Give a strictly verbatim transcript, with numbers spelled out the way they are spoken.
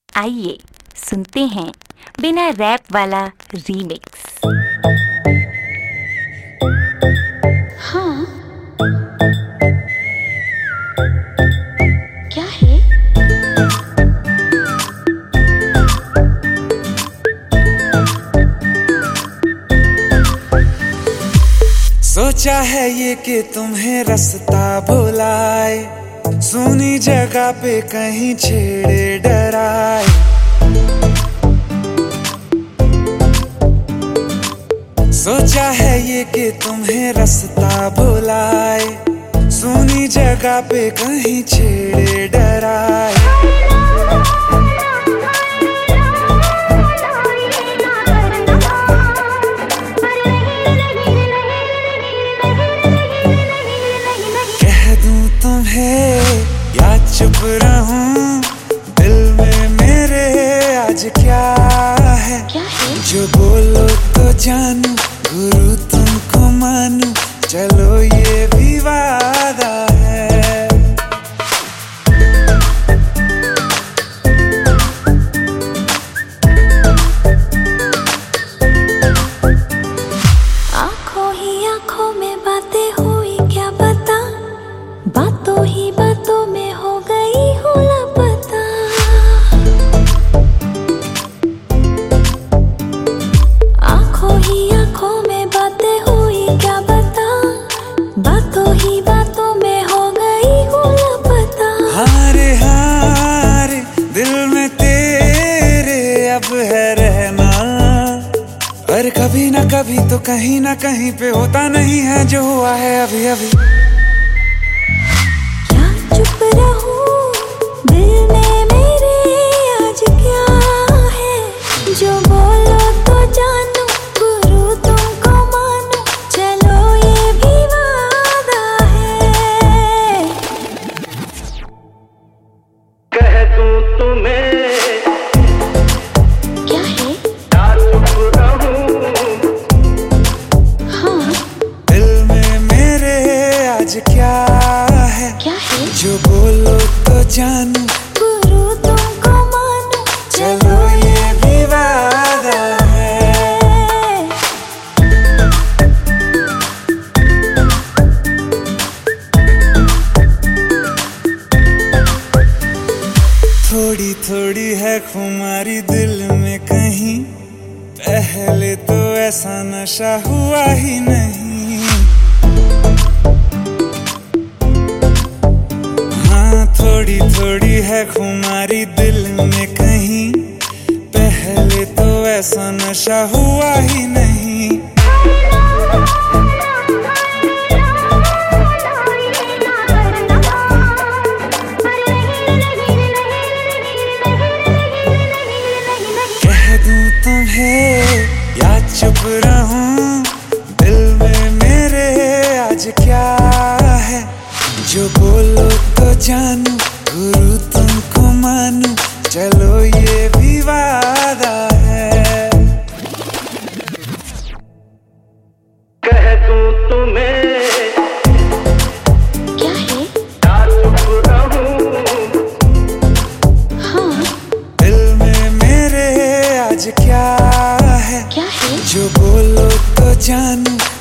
आइए सुनते हैं बिना रैप वाला रीमिक्स। हाँ, क्या है? सोचा है ये कि तुम्हें रास्ता भुलाए, सुनी जगह पे कहीं छेड़े डराए। सोचा है ये कि तुम्हें रास्ता भुलाए, सुनी जगह पे कहीं छेड़े डराए। या चुप रहूं, दिल में मेरे आज क्या है? क्या है? जो बोलो तो जानू, गुरु तुमको मानू, चलो ये भी वादा है। आंखों ही आंखों में बातें हुई, क्या बता, बातों ही बातों में हो गई हूँ लापता। आंखों ही आंखों में बातें हुई, क्या बता, बातों ही बातों में हो गई हूँ लापता। हारे हारे दिल में तेरे अब है रहना, पर कभी ना कभी तो कहीं ना कहीं पे होता नहीं है जो हुआ है अभी अभी। चुप रहूं, दिल में मेरे आज क्या है? जो बोलो तो जानू, गुरु तुमको मानू, चलो ये भी वादा है। कह दूं तुम्हें क्या है? या चुप रहूं, हाँ, दिल में मेरे आज क्या है? क्या है? जो बोलो तो जानू, गुरु तुमको मानू, चलो ये भी वादा है। थोड़ी थोड़ी है खुमारी दिल में कहीं, पहले तो ऐसा नशा हुआ ही नहीं। हाँ, थोड़ी थोड़ी है खुमारी दिल में कहीं, पहले तो ऐसा नशा हुआ ही नहीं। कह दूं तुम्हें या चुप रहूं, दिल में मेरे आज क्या है? जो बोलो तो जानू, गुरु तुमको मानू, चलो ये भी वादा है। कह दूं तुम्हें क्या है? या चुप रहूं, हाँ, दिल में मेरे आज क्या है? क्या है? जो बोलो तो जानू,